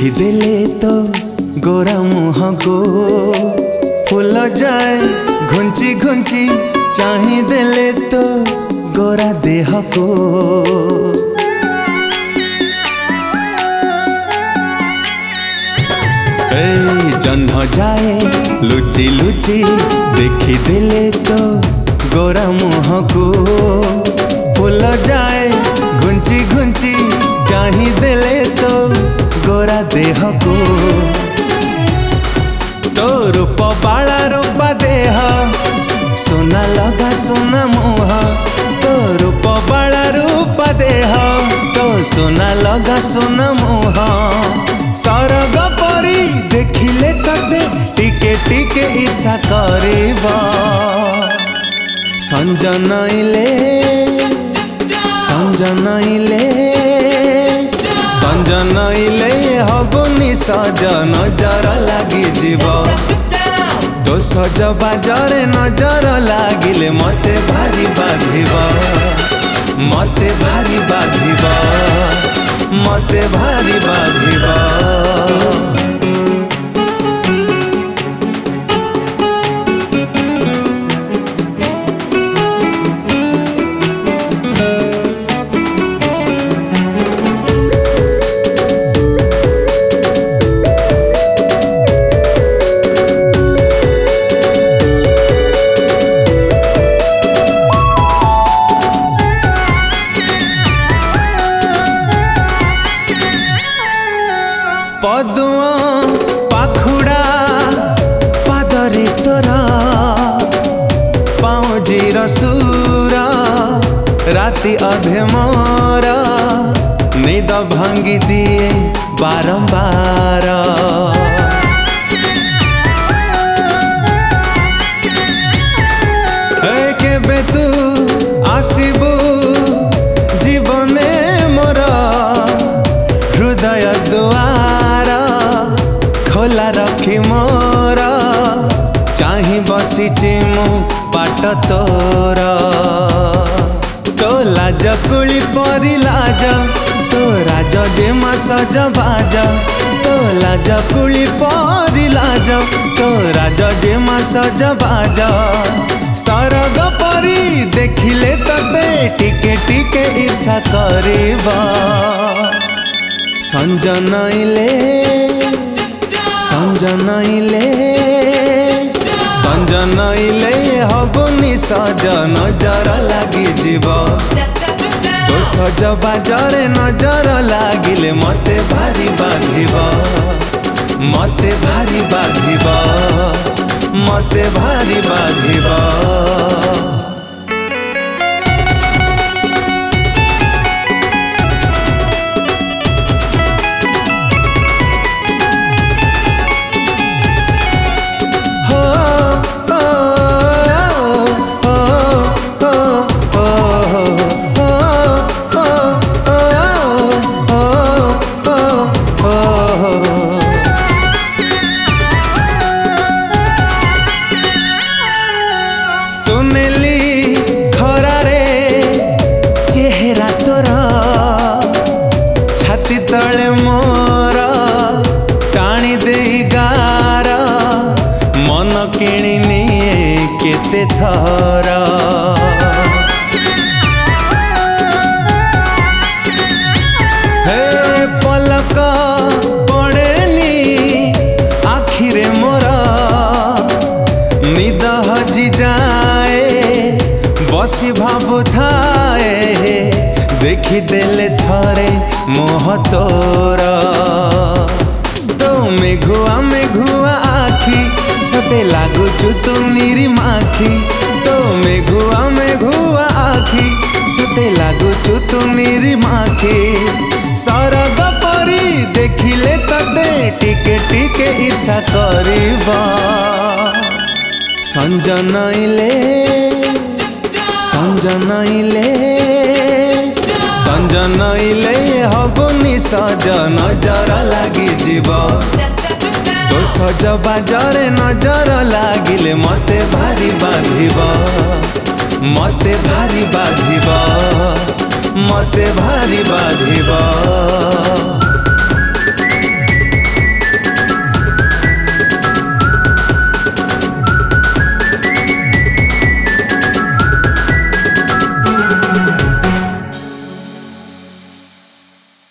ଦେଖିଦେଲେ ତ ଗୋରା ମୁହଁକୁ ଫୁଲ ଯାଏ ଘୁଞ୍ଚି ଘୁଞ୍ଚି ଚାହିଁଦେଲେ ତ ଗୋରା ଦେହକୁ जन्ह जाए लुचि लुचि देखिदेले तो गोरा मुह को फुल जाए घुंची घुंची चाहिदेले तो गोरा देह को तो रूप बाला रूपा देह सोना लगा सोना मुह तो रूप बाला रूपा देह तो सोना लगा सोना मुह सरग परी देखिले तते टिके टिके ईर्षा करिबा संजनाइले संजनाइले संजनाइले हबनी सज नजर लागी जीव तो सज बाजरे नजर लागिले मते भारी बाधिबा मते भारी बाधिबा मते भारी बाधिबा पदुआ पाखुड़ा पादरे तोरा पाँजीर सुर राति अधे मोर निद भांगी दिए बारंबार केबे तू आसिबू जीवने मोर हृदय दुआर खोला रखी मोर चाही बसीची मु बाट तोर तो लाज कुली परी लाज तो राज जे सज बाज तो लाज कुली परी लाज तो राज जे सज बाज सरग परी देखिले तते टिके टिके ईर्षा करिबा संजनाइले संजनाइले संजनाइले हबनी सज नजर लागी जीव तो सज बाजरे नजर लागिले मते भारी बाधिबा मते भारी बाधिबा मते भारी बाधिबा सुनेली खरारे चेहरा तोरा छाती तले मोर टाणी देई गार मन किणी निए केते थरा हे पलक पड़ेनी आखिरे मोरा निद हजी जाए बसी भाबु थाए देखी देले थरे मोह तोरा तो मेघुआ आखी सते लागुचु तू निरी माखी तो मेघुआ आखी सते लागुचु तू निरी माखी सरग परी देखिले तते टिके टिके ईर्षा करिबा संजनाइले संजनाइले संजनाइले हबनी सज नजर लागी जीव तो सज बाजरे नजर लागिले मते भारी बाधिबा मते भारी बाधिबा मते भारी बाधिबा।